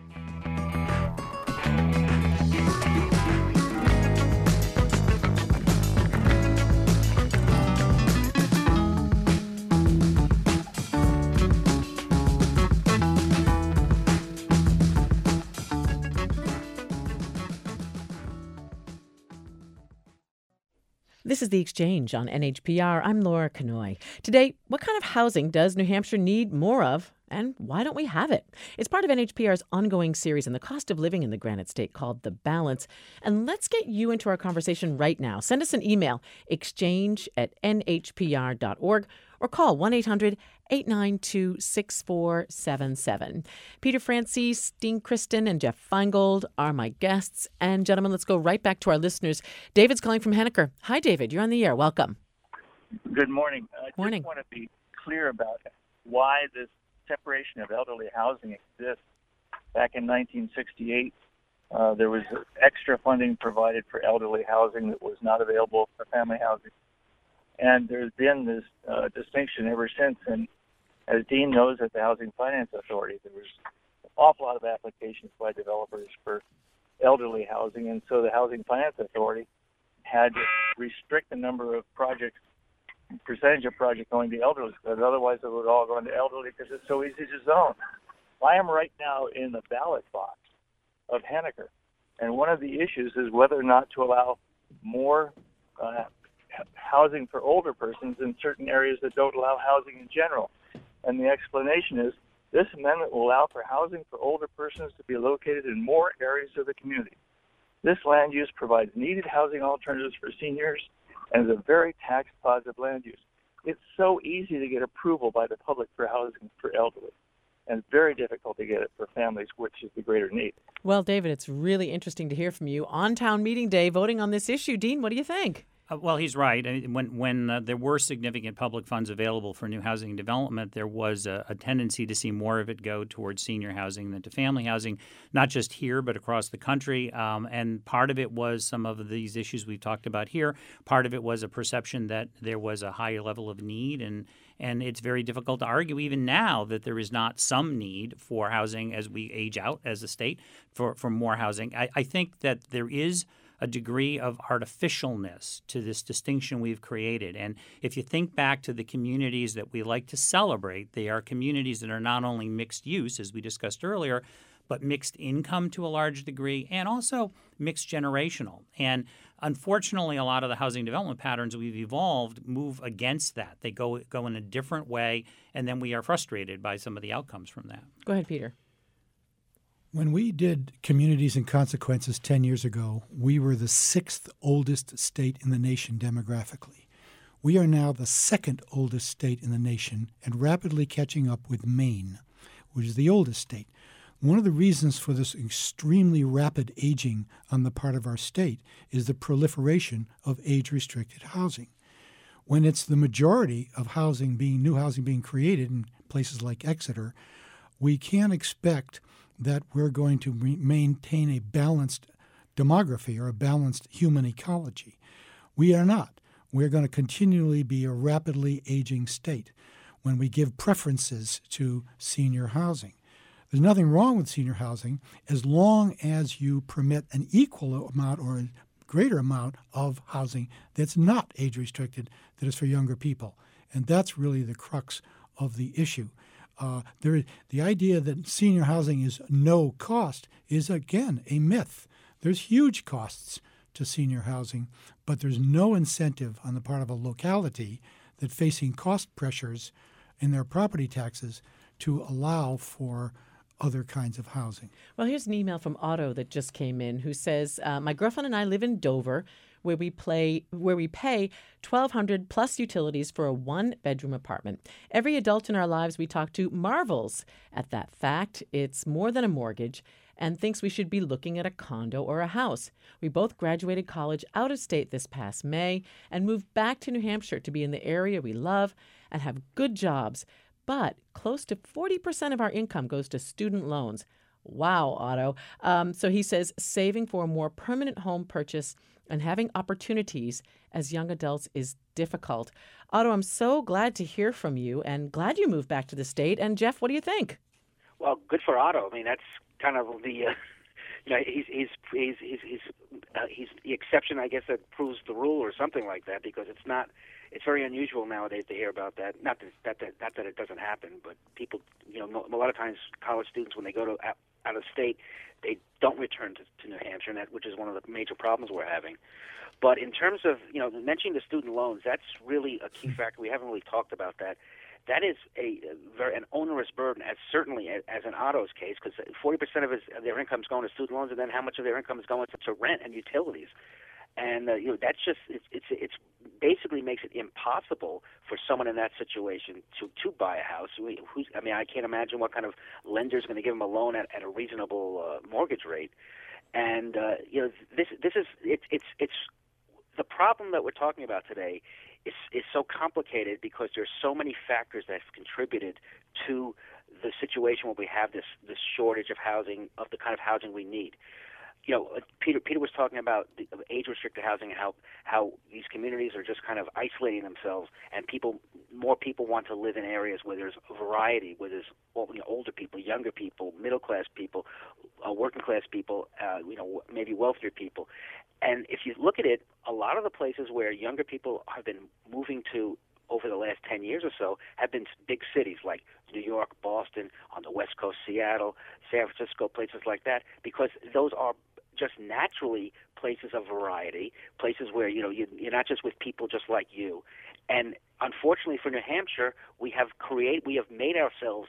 This is The Exchange on NHPR. I'm Laura Kanoy. Today, what kind of housing does New Hampshire need more of, and why don't we have it? It's part of NHPR's ongoing series on the cost of living in the Granite State called The Balance. And let's get you into our conversation right now. Send us an email, exchange@nhpr.org, or call 1-800-892-6477. Peter Francis, Dean Kristen, and Jeff Feingold are my guests. And gentlemen, let's go right back to our listeners. David's calling from Henniker. Hi, David. You're on the air. Welcome. Good morning. Morning. I just want to be clear about why this separation of elderly housing exists. Back in 1968, there was extra funding provided for elderly housing that was not available for family housing. And there's been this distinction ever since. And as Dean knows, at the Housing Finance Authority, there was an awful lot of applications by developers for elderly housing. And so the Housing Finance Authority had to restrict the number of projects, percentage of projects going to elderly, because otherwise it would all go into elderly because it's so easy to zone. I am right now in the ballot box of Henniker. And one of the issues is whether or not to allow more housing for older persons in certain areas that don't allow housing in general. And the explanation is this amendment will allow for housing for older persons to be located in more areas of the community. This land use provides needed housing alternatives for seniors and is a very tax-positive land use. It's so easy to get approval by the public for housing for elderly, and it's very difficult to get it for families, which is the greater need. Well, David, it's really interesting to hear from you on town meeting day voting on this issue. Dean, what do you think? Well, he's right. I mean, when there were significant public funds available for new housing development, there was a tendency to see more of it go towards senior housing than to family housing, not just here but across the country. And part of it was some of these issues we've talked about here. Part of it was a perception that there was a higher level of need, and it's very difficult to argue even now that there is not some need for housing as we age out as a state for more housing. I think that there is a degree of artificialness to this distinction we've created. And if you think back to the communities that we like to celebrate, they are communities that are not only mixed use, as we discussed earlier, but mixed income to a large degree and also mixed generational. And unfortunately, a lot of the housing development patterns we've evolved move against that. They go in a different way, and then we are frustrated by some of the outcomes from that. Go ahead, Peter. When we did Communities and Consequences 10 years ago, we were the 6th oldest state in the nation demographically. We are now the 2nd oldest state in the nation and rapidly catching up with Maine, which is the oldest state. One of the reasons for this extremely rapid aging on the part of our state is the proliferation of age-restricted housing. When it's the majority of new housing being created in places like Exeter, we can't expect that we're going to maintain a balanced demography or a balanced human ecology. We are not. We're going to continually be a rapidly aging state when we give preferences to senior housing. There's nothing wrong with senior housing as long as you permit an equal amount or a greater amount of housing that's not age-restricted, that is for younger people. And that's really the crux of the issue. The idea that senior housing is no cost is, again, a myth. There's huge costs to senior housing, but there's no incentive on the part of a locality that facing cost pressures in their property taxes to allow for other kinds of housing. Well, here's an email from Otto that just came in who says, my girlfriend and I live in Dover, where we pay $1,200 plus utilities for a one-bedroom apartment. Every adult in our lives we talk to marvels at that fact. It's more than a mortgage and thinks we should be looking at a condo or a house. We both graduated college out of state this past May and moved back to New Hampshire to be in the area we love and have good jobs. But close to 40% of our income goes to student loans. Wow, Otto. So he says saving for a more permanent home purchase and having opportunities as young adults is difficult. Otto, I'm so glad to hear from you and glad you moved back to the state. And Jeff, what do you think? Well, good for Otto. I mean, that's kind of the, he's the exception, I guess, that proves the rule or something like that, because it's very unusual nowadays to hear about that. Not that it doesn't happen, but people, a lot of times college students, when they go to out of state, they don't return to New Hampshire, which is one of the major problems we're having. But in terms of, mentioning the student loans, that's really a key factor. We haven't really talked about that. That is an onerous burden, certainly as in Otto's case, because 40% of their income is going to student loans, and then how much of their income is going to rent and utilities. And that's just it's basically makes it impossible for someone in that situation to buy a house. I can't imagine what kind of lender is going to give them a loan at a reasonable mortgage rate. And this is it's the problem that we're talking about today is so complicated because there's so many factors that have contributed to the situation where we have this shortage of housing, of the kind of housing we need. Peter was talking about the age-restricted housing and how these communities are just kind of isolating themselves, and more people want to live in areas where there's a variety, where there's older people, younger people, middle-class people, working-class people, maybe wealthier people. And if you look at it, a lot of the places where younger people have been moving to over the last 10 years or so have been big cities like New York, Boston, on the West Coast, Seattle, San Francisco, places like that, because those are just naturally places of variety, places where you're not just with people just like you. And unfortunately for New Hampshire, we are making ourselves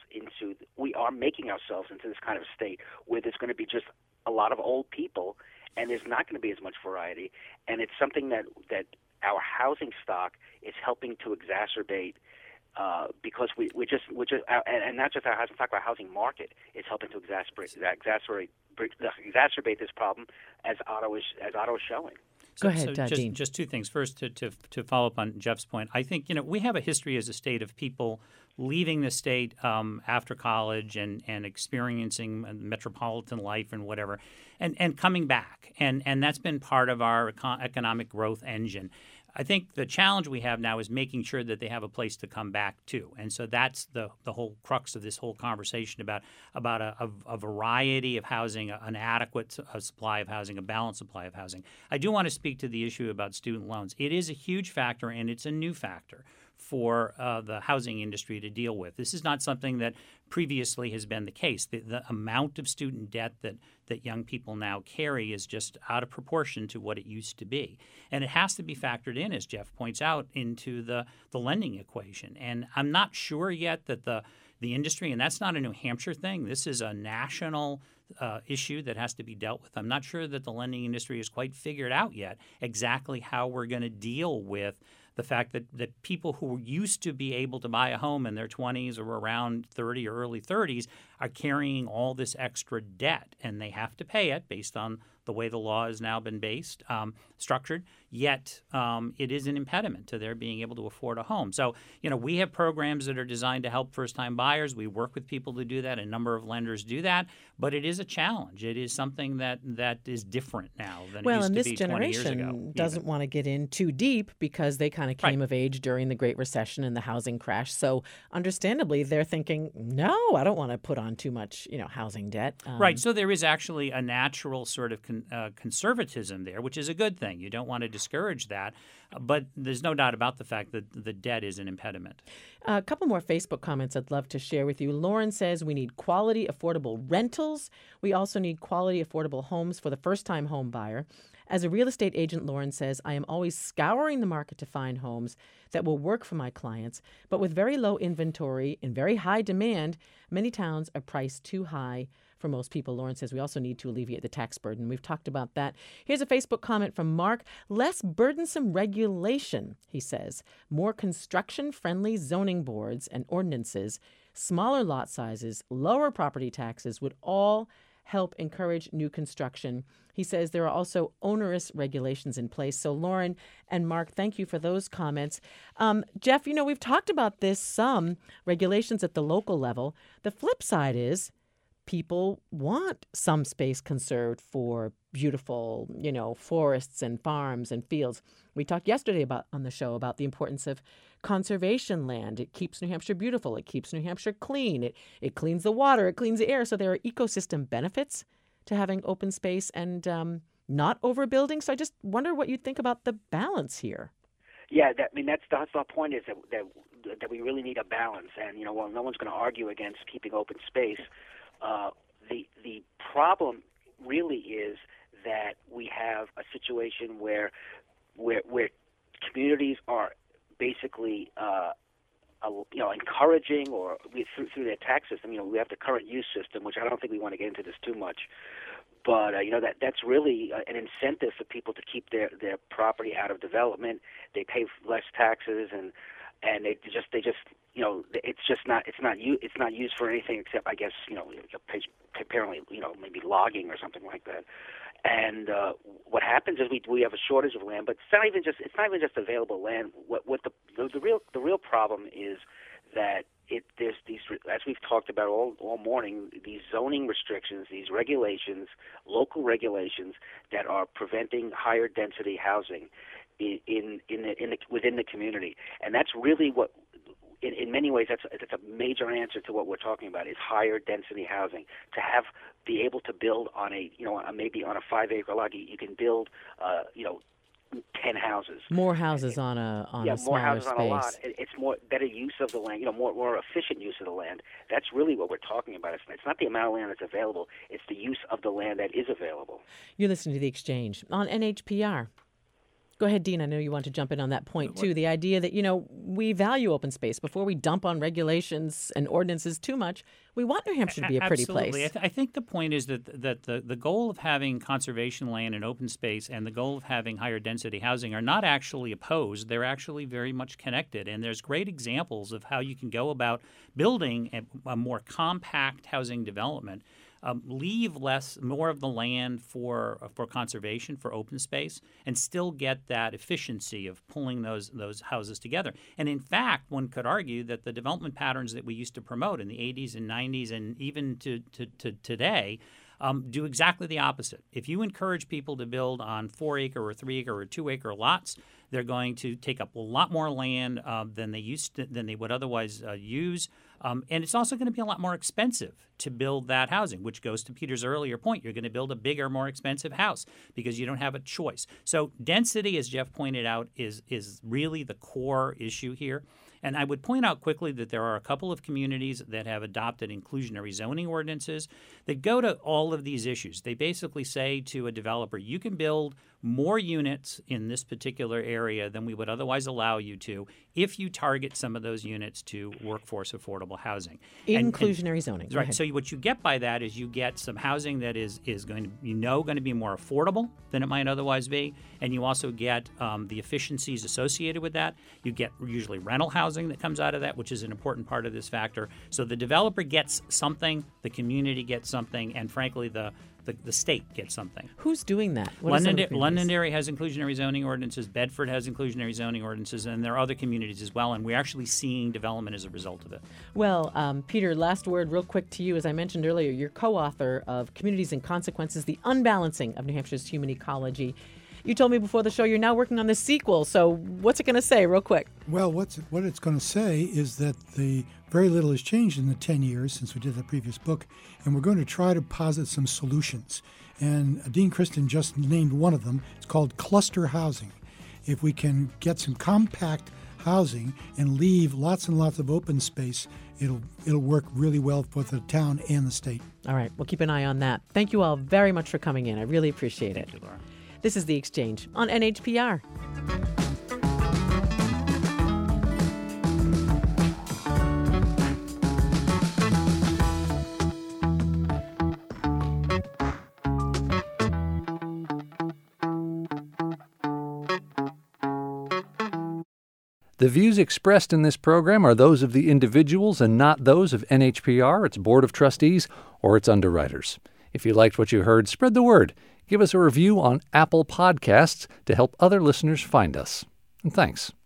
into this kind of state where there's going to be just a lot of old people, and there's not going to be as much variety. And it's something that our housing stock is helping to exacerbate, because we're just and not just our housing stock, our housing market is helping to exacerbate this problem, as Otto is showing. Go ahead, Dean. Just two things. First, to follow up on Jeff's point, I think we have a history as a state of people leaving the state after college and experiencing metropolitan life and whatever, and coming back, and that's been part of our economic growth engine. I think the challenge we have now is making sure that they have a place to come back to, and so that's the whole crux of this whole conversation about a variety of housing, an adequate supply of housing, a balanced supply of housing. I do want to speak to the issue about student loans. It is a huge factor, and it's a new factor for the housing industry to deal with. This is not something that previously has been the case. The amount of student debt that young people now carry is just out of proportion to what it used to be. And it has to be factored in, as Jeff points out, into the lending equation. And I'm not sure yet that the industry, and that's not a New Hampshire thing, this is a national issue that has to be dealt with. I'm not sure that the lending industry has quite figured out yet exactly how we're going to deal with the fact that people who used to be able to buy a home in their 20s or around 30 or early 30s are carrying all this extra debt, and they have to pay it based on the way the law has now been structured, yet it is an impediment to their being able to afford a home. So, we have programs that are designed to help first-time buyers. We work with people to do that. A number of lenders do that, but it is a challenge. It is something that is different now than it used to be 20 years ago. Well, and this generation doesn't want to get in too deep because they kind of came of age during the Great Recession and the housing crash. So, understandably, they're thinking, no, I don't want to put on too much, housing debt. Right. So there is actually a natural sort of conservatism there, which is a good thing. You don't want to discourage that, but there's no doubt about the fact that the debt is an impediment. A couple more Facebook comments I'd love to share with you. Lauren says we need quality, affordable rentals. We also need quality, affordable homes for the first-time home buyer. As a real estate agent, Lauren says, I am always scouring the market to find homes that will work for my clients, but with very low inventory and very high demand, many towns are priced too high for most people. Lauren says we also need to alleviate the tax burden. We've talked about that. Here's a Facebook comment from Mark. Less burdensome regulation, he says. More construction-friendly zoning boards and ordinances, smaller lot sizes, lower property taxes would all help encourage new construction. He says there are also onerous regulations in place. So Lauren and Mark, thank you for those comments. Jeff, we've talked about this, some regulations at the local level. The flip side is people want some space conserved for beautiful, forests and farms and fields. We talked yesterday on the show about the importance of conservation land. It keeps New Hampshire beautiful. It keeps New Hampshire clean. It cleans the water. It cleans the air. So there are ecosystem benefits to having open space and not overbuilding. So I just wonder what you think about the balance here. Yeah, that's the whole point is that we really need a balance. And, no one's going to argue against keeping open space. The problem really is that we have a situation where communities are basically encouraging or through their tax system. We have the current use system, which I don't think we want to get into this too much. But that's really an incentive for people to keep their property out of development. They pay less taxes and it's not used for anything except, I guess, apparently, maybe logging or something like that. And what happens is we have a shortage of land, but it's not even just available land. What the real problem is that there's these, as we've talked about all morning, these zoning restrictions, these regulations, local regulations that are preventing higher density housing within the community, and that's really what. In many ways, that's a major answer to what we're talking about is higher density housing. To be able to build on maybe on a 5-acre lot, you can build 10 houses. More houses on a smaller more houses space. On a lot. It's more better use of the land. More efficient use of the land. That's really what we're talking about. It's not the amount of land that's available. It's the use of the land that is available. You're listening to The Exchange on NHPR. Go ahead, Dean. I know you want to jump in on that point, too. The idea that, we value open space. Before we dump on regulations and ordinances too much, we want New Hampshire to be a pretty place. Absolutely. I think the point is that the goal of having conservation land and open space and the goal of having higher density housing are not actually opposed. They're actually very much connected. And there's great examples of how you can go about building a more compact housing development leave more of the land for conservation, for open space, and still get that efficiency of pulling those houses together. And in fact, one could argue that the development patterns that we used to promote in the 80s and 90s and even to today do exactly the opposite. If you encourage people to build on 4-acre or 3-acre or 2-acre lots, they're going to take up a lot more land than they would otherwise use. And it's also going to be a lot more expensive to build that housing, which goes to Peter's earlier point. You're going to build a bigger, more expensive house because you don't have a choice. So density, as Jeff pointed out, is really the core issue here. And I would point out quickly that there are a couple of communities that have adopted inclusionary zoning ordinances that go to all of these issues. They basically say to a developer, you can build more units in this particular area than we would otherwise allow you to if you target some of those units to workforce affordable housing. Inclusionary zoning. Right. So what you get by that is you get some housing that is going to be more affordable than it might otherwise be, and you also get the efficiencies associated with that. You get usually rental housing that comes out of that, which is an important part of this factor. So the developer gets something, the community gets something, and frankly the state gets something. Who's doing that? Londonderry has inclusionary zoning ordinances. Bedford has inclusionary zoning ordinances, and there are other communities as well. And we're actually seeing development as a result of it. Well, Peter, last word real quick to you. As I mentioned earlier, you're co-author of Communities and Consequences, The Unbalancing of New Hampshire's Human Ecology. You told me before the show you're now working on the sequel. So what's it going to say real quick? Well, what it's going to say is that very little has changed in the 10 years since we did the previous book, and we're going to try to posit some solutions. And Dean Christen just named one of them. It's called cluster housing. If we can get some compact housing and leave lots and lots of open space, it'll work really well for the town and the state. All right, we'll keep an eye on that. Thank you all very much for coming in. I really appreciate it. Thank you, Laura. This is The Exchange on NHPR. The views expressed in this program are those of the individuals and not those of NHPR, its Board of Trustees, or its underwriters. If you liked what you heard, spread the word. Give us a review on Apple Podcasts to help other listeners find us. And thanks.